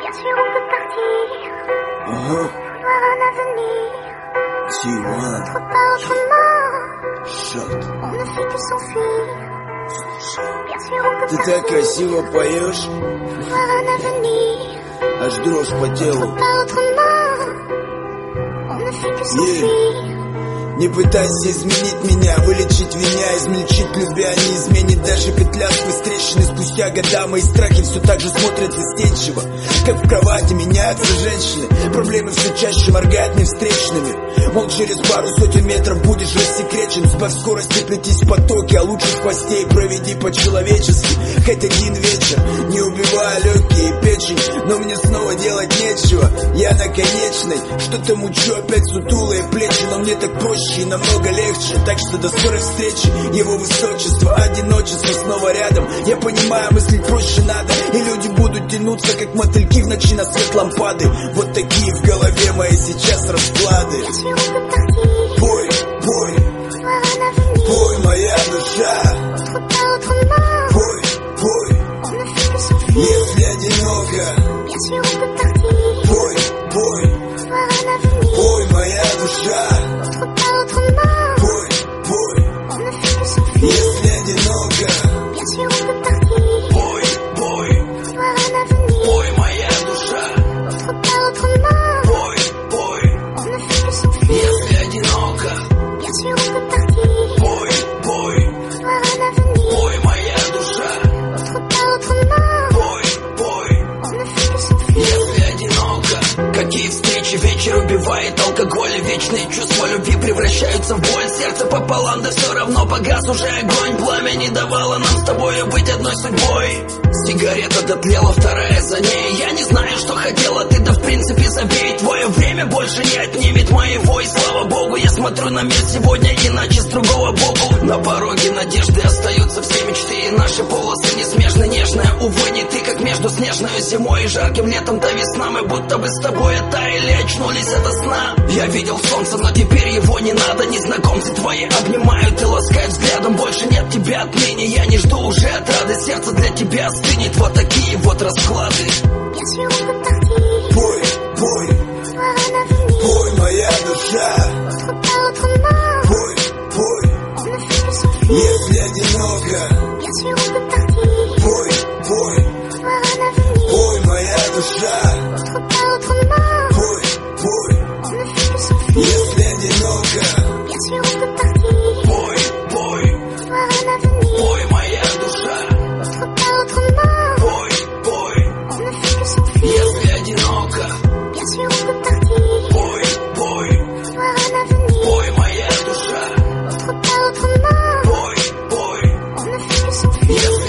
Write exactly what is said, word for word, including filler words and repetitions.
Bien sûr on peut partir, Uh-huh. voir un avenir, G one. trop pas autrement, Shut. on ne fait que s'enfuir. Bien sûr on peut Ты partir, так красиво поешь, voir un avenir, аж дрожь по телу. pas autrement, on ne fait que s'enfuir. Не пытайся изменить меня, вылечить меня, измельчить любя, не изменит даже петля сквозь трещины. Спустя года мои страхи все так же смотрят застенчиво, как в кровати меняются женщины. Проблемы все чаще моргают мне встречными. Мол, через пару сотен метров будешь рассекречен. Сбавь скорости, плетись в потоке, а лучше в хвосте и проведи по-человечески. Хоть один вечер, не убивая легкие и печень, но мне снова делать нечего, я на конечной. Что-то мучу, опять сутулые плечи, но мне так проще и намного легче. Так что до скорой встречи, его высочество. Одиночество снова рядом. Я понимаю, мыслить проще надо, и люди будут тянуться, как мотыльки в ночи на свет лампады. Вот такие в голове мои сейчас расклады. Пой, пой, пой, моя душа. Пой, пой, если одиноко. Пой, пой, пой, моя душа. Пой, пой, если одиноко. Пой, пой, пой, моя душа. Пой, пой, если одиноко. Пой, пой, пой, моя душа. Пой, пой, если одиноко. Какие встречи, вечер убивает алкоголь, и вечные чувства любви превращаются в боль. Сердце пополам, да все равно погас уже огонь. Пламя не давало нам с тобою быть одной судьбой. Сигарета дотлела, вторая за ней. Я не знаю, что хотела ты, да в принципе забей. Твое время больше не отнимет моего, и слава богу, я смотрю на мир сегодня иначе, с другого боку. На пороге надежды остаются все мечты, и наши полосы несмежно нежная. Увы, не ты, как между снежной зимой и жарким летом, то весна. Мы будто бы с тобой оттаяли, очнулись ото сна. Я видел солнце, но теперь его не надо. Незнакомцы твои обнимают и ласкают взглядом. Больше нет тебя отныне, я не жду уже отрады. Сердце для тебя стынет, вот такие вот расклады. Пой, пой, пой, моя душа. Пой, пой, если одиноко. Пой, пой, пой, моя душа. Пой, пой, если одиноко. Пой, пой, пой, моя душа. Пой, пой, если одиноко. Пой, пой, пой, моя душа. Пой, пой, если